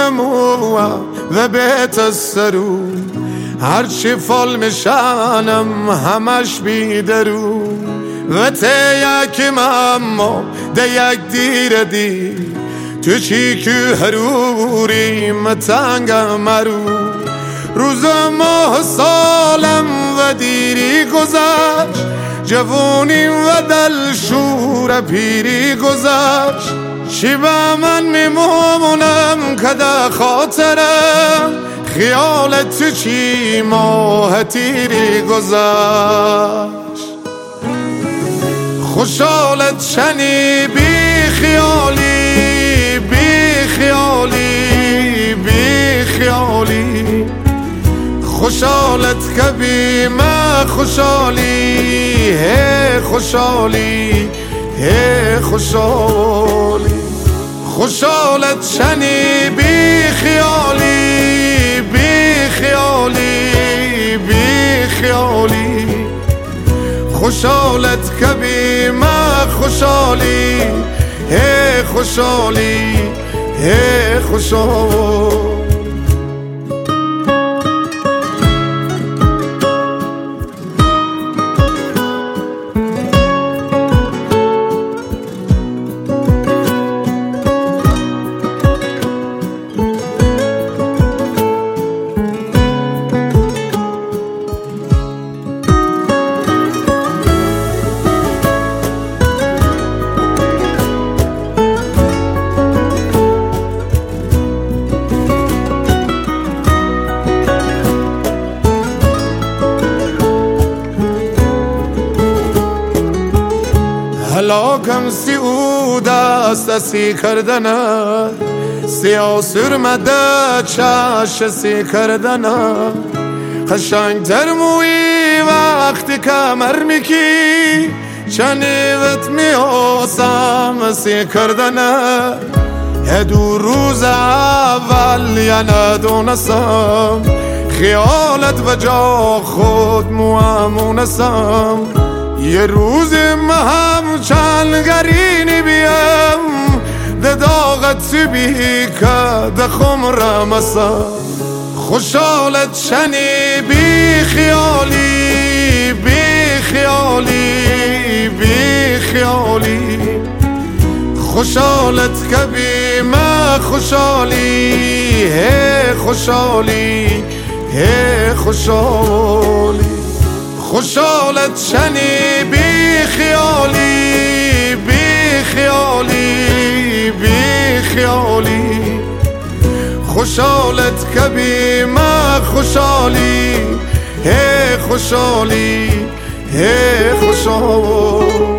نمو و بیت السرو هرچی فال میشنم همش بیدرو و ته یکم اما ده یک دیر دی تو چی که هروری متنگم مرو روز ماه سالم و دیری گذشت جوونی و دلشور پیری گذشت چی به من میمونم که ده خاطرم خیالت تو چی ماه تیری گذشت خوشحالت چنی بی خیالی بی خیالی بی خیالی خوشحالت کبی ما خوشحالی هی خوشحالی هی خوشحالی خوشحالت چنی بی خیالی بی خیالی بی خیالی خوشحالت کبی ما خوشحالی هی خوشحالی هی خوشحالی هلاکم سی او دستی کردنه سیاه سرمده چش سی کردنه قشنگ تر موی وقتی کمر میکی چنیوت میاسم سی کردنه یه دو روز اول یا ندونستم خیالت و جا خود موامونستم یه روز هم چنگرینی بیم ده داغت بی که ده خمرم اصلا خوشحالت چنی بی خیالی بی خیالی بی خیالی خوشحالت کبی ما خوشحالی هی خوشحالی هی خوشحالی خوشحالت چنی بی خیالی بی خیالی بی خیالی خوشحالت کبی ما خوشحالی هی خوشحالی هی خوشحالی